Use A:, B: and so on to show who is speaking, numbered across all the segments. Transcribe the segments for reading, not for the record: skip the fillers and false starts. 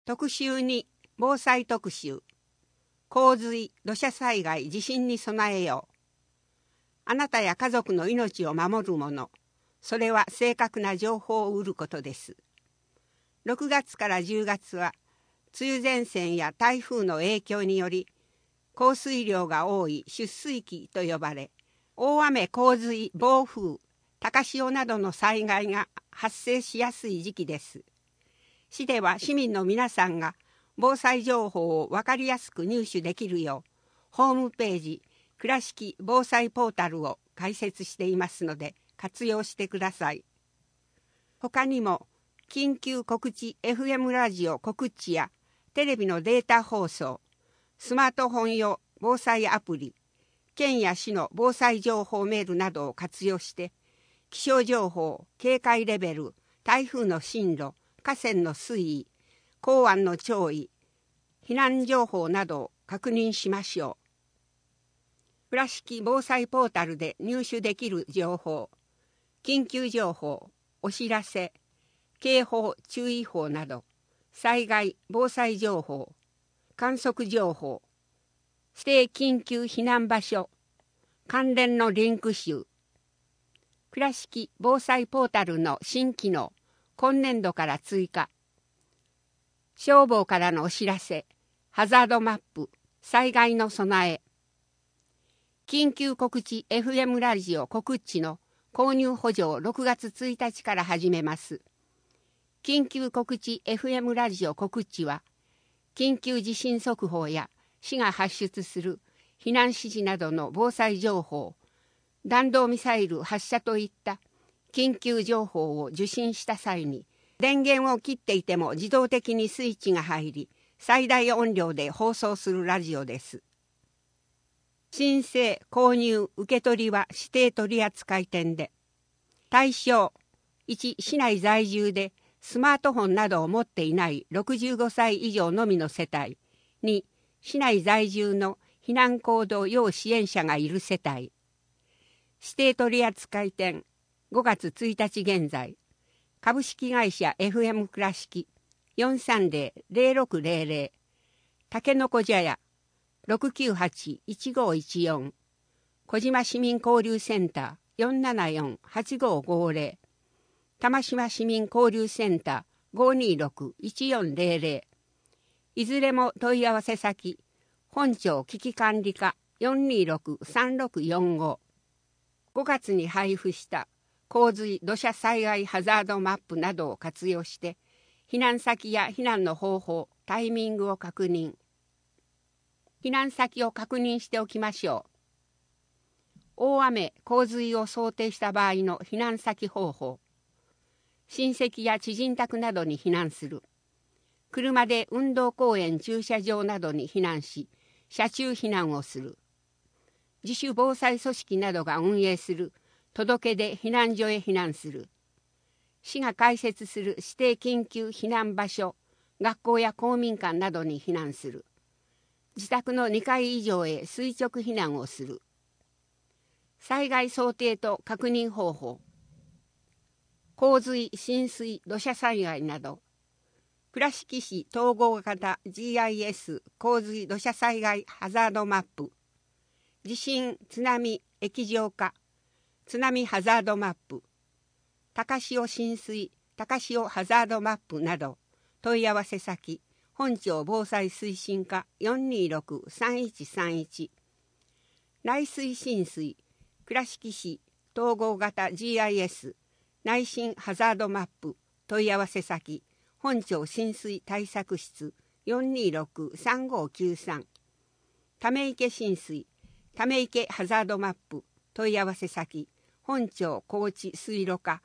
A: 特集2、防災特集。洪水、土砂災害、地震に備えよう。あなたや家族の命を守るもの、それは正確な情報を得ることです。6月から10月は、梅雨前線や台風の影響により、降水量が多い出水期と呼ばれ、大雨、洪水、暴風、高潮などの災害が発生しやすい時期です。市では市民の皆さんが防災情報を分かりやすく入手できるよう、ホームページ、倉敷防災ポータルを開設していますので活用してください。他にも、緊急告知 FM ラジオ告知やテレビのデータ放送、スマートフォン用防災アプリ、県や市の防災情報メールなどを活用して、気象情報、警戒レベル、台風の進路、河川の水位、港湾の潮位、避難情報などを確認しましょう。倉敷防災ポータルで入手できる情報、緊急情報、お知らせ、警報・注意報など、災害・防災情報、観測情報、指定緊急避難場所、関連のリンク集、倉敷防災ポータルの新機能、今年度から追加。消防からのお知らせ、ハザードマップ、災害の備え。緊急告知 FM ラジオ告知の購入補助を6月1日から始めます。緊急告知 FM ラジオ告知は、緊急地震速報や市が発出する避難指示などの防災情報、弾道ミサイル発射といった緊急情報を受信した際に、電源を切っていても自動的にスイッチが入り、最大音量で放送するラジオです。申請、購入、受け取りは指定取扱店で。対象、1、市内在住でスマートフォンなどを持っていない65歳以上のみの世帯。2、市内在住の避難行動要支援者がいる世帯。指定取扱店、5月1日現在、株式会社 FM 倉敷 430-0600 竹の子茶屋 698-1514 小島市民交流センター 474-8550 玉島市民交流センター 526-1400 いずれも問い合わせ先本庁危機管理課 426-3645 5月に配布した洪水・土砂災害ハザードマップなどを活用して、避難先や避難の方法、タイミングを確認。避難先を確認しておきましょう。大雨・洪水を想定した場合の避難先方法。親戚や知人宅などに避難する。車で運動公園駐車場などに避難し、車中避難をする。自主防災組織などが運営する届け出避難所へ避難する。市が開設する指定緊急避難場所、学校や公民館などに避難する。自宅の2階以上へ垂直避難をする。災害想定と確認方法。洪水、浸水、土砂災害など。倉敷市統合型 GIS 洪水土砂災害ハザードマップ。地震、津波、液状化、津波ハザードマップ、高潮浸水、高潮ハザードマップなど、問い合わせ先、本庁防災推進課 426-3131、内水浸水、倉敷市統合型 GIS 内浸ハザードマップ、問い合わせ先、本庁浸水対策室 426-3593、ため池浸水、ため池ハザードマップ問い合わせ先本庁高知水路課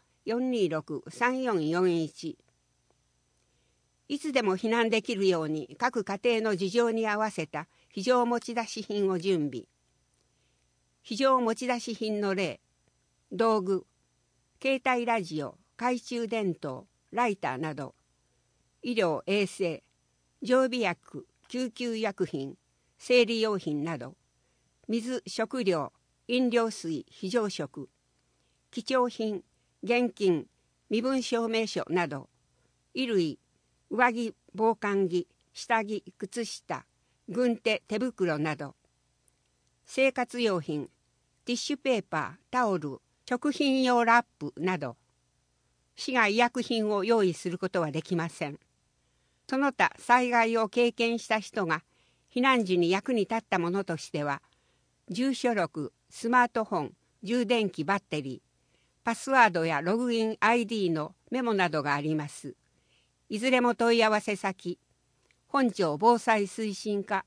A: 426-3441 いつでも避難できるように各家庭の事情に合わせた非常持ち出し品を準備。非常持ち出し品の例、道具、携帯ラジオ、懐中電灯、ライターなど、医療衛生、常備薬、救急薬品、生理用品など、水、食料、飲料水、非常食、貴重品、現金、身分証明書など、衣類、上着、 防寒着、下着、靴下、軍手、手袋など、生活用品、ティッシュペーパー、タオル、食品用ラップなど、市が医薬品を用意することはできません。その他災害を経験した人が避難時に役に立ったものとしては、住所録、スマートフォン、充電器、バッテリー、パスワードやログイン ID のメモなどがあります。いずれも問い合わせ先、本庁防災推進課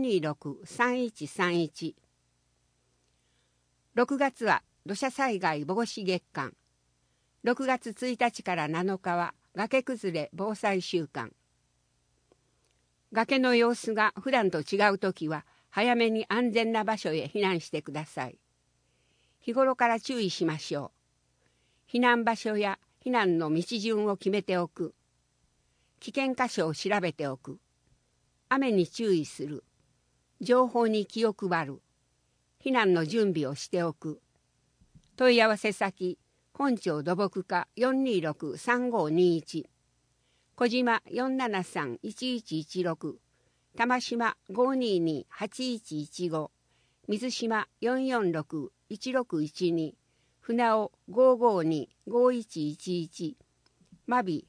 A: 426-3131。6月は土砂災害防止月間。6月1日から7日は崖崩れ防災週間。崖の様子が普段と違うときは早めに安全な場所へ避難してください。日頃から注意しましょう。避難場所や避難の道順を決めておく。危険箇所を調べておく。雨に注意する。情報に気を配る。避難の準備をしておく。問い合わせ先、本庁土木課 426-3521。小島 473-1116。玉島 522-8115。水島 446-1612。船尾 552-5111。真備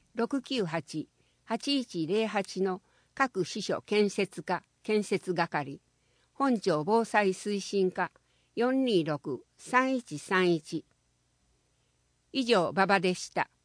A: 698-8108 の各支所建設課建設係、本庁防災推進課 426-3131。以上、馬場でした。